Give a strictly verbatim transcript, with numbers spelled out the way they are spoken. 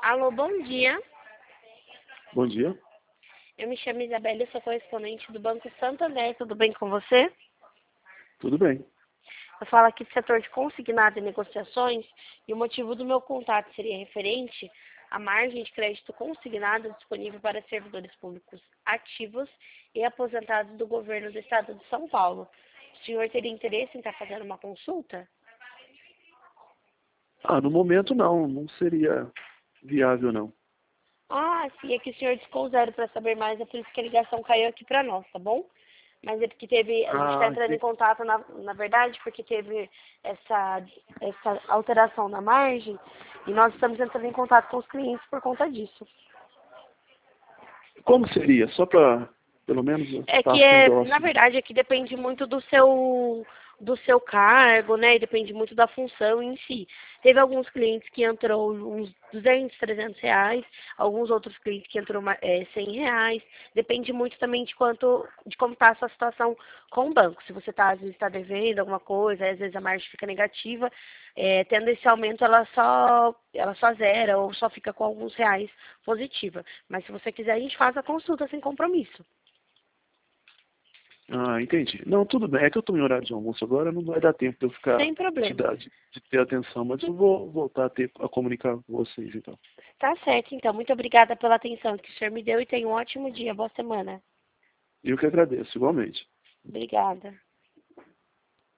Alô, bom dia. Bom dia. Eu me chamo Isabela, eu sou correspondente do Banco Santander. Tudo bem com você? Tudo bem. Eu falo aqui do setor de consignado e negociações e o motivo do meu contato seria referente à margem de crédito consignada disponível para servidores públicos ativos e aposentados do governo do estado de São Paulo. O senhor teria interesse em estar fazendo uma consulta? Ah, no momento não, não seria viável não. Ah, sim, é que o senhor discou zero para saber mais, é por isso que a ligação caiu aqui para nós, tá bom? Mas é porque teve, a gente está Ah, entrando em entendi. contato, na, na verdade, porque teve essa, essa alteração na margem e nós estamos entrando em contato com os clientes por conta disso. Como seria? Só para, pelo menos, É estar que, afim é, do na assunto. verdade, é que depende muito do seu, do seu cargo, né? E depende muito da função em si. Teve alguns clientes que entrou uns duzentos, trezentos reais, alguns outros clientes que entrou é, cem reais. Depende muito também de quanto, de como está a sua situação com o banco. Se você tá, às vezes está devendo alguma coisa, às vezes a margem fica negativa, é, tendo esse aumento, ela só, ela só zera ou só fica com alguns reais positiva. Mas se você quiser, a gente faz a consulta sem compromisso. Ah, entendi. Não, tudo bem. É que eu estou em horário de almoço agora, não vai dar tempo de eu ficar, Sem de, problema. dar, de, de ter atenção, mas eu vou voltar a, ter, a comunicar com vocês, então. Tá certo, então. Muito obrigada pela atenção que o senhor me deu e tenha um ótimo dia. Boa semana. Eu que agradeço, igualmente. Obrigada.